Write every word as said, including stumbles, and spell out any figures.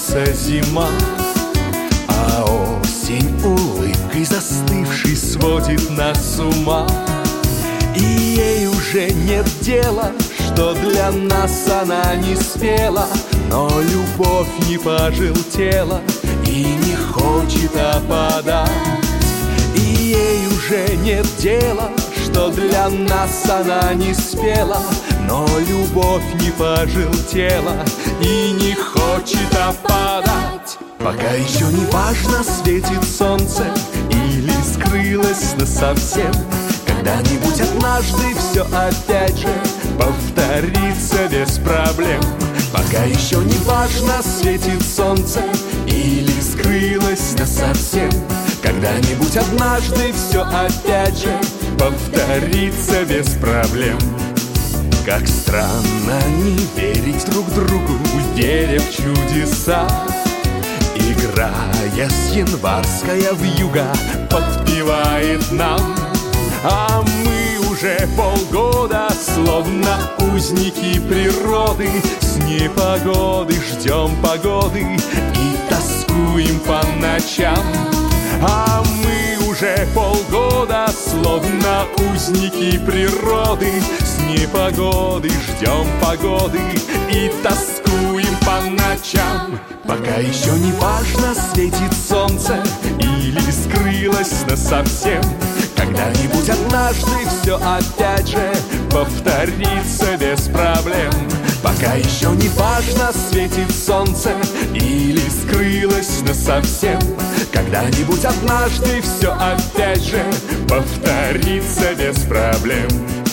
кончится зима, а осень улыбкой застывшей сводит нас с ума. И ей уже нет дела, что для нас она не спела, но любовь не пожелтела и не хочет опадать. И ей уже нет дела, что для нас она не спела, но любовь не пожелтела и не хочет опадать. Пока еще не важно, светит солнце или скрылось насовсем. Когда-нибудь однажды все опять же повторится без проблем. Пока еще не важно, светит солнце или скрылось насовсем. Когда-нибудь однажды все опять же повторится без проблем. Как странно не верить друг другу, веря в чудеса. Играя с январская вьюга подпевает нам, а мы уже полгода, словно узники природы, с непогоды ждем погоды и тоскуем по ночам. А мы уже полгода, словно узники природы, с непогоды ждем погоды и тоскуем по ночам. Пока еще не важно, светит солнце или скрылось насовсем. Когда-нибудь однажды все опять же повторится без проблем. Пока еще не важно, светит солнце или скрылось насовсем. Когда-нибудь однажды все опять же повторится без проблем.